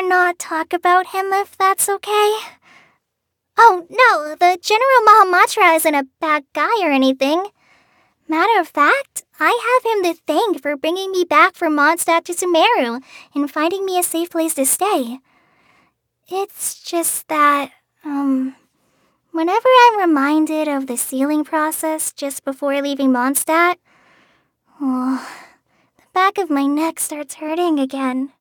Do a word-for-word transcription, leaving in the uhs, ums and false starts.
not talk about him if that's okay? Oh, no, the General Mahamatra isn't a bad guy or anything. Matter of fact, I have him to thank for bringing me back from Mondstadt to Sumeru and finding me a safe place to stay. It's just that, um, whenever I'm reminded of the sealing process just before leaving Mondstadt, oh, the back of my neck starts hurting again.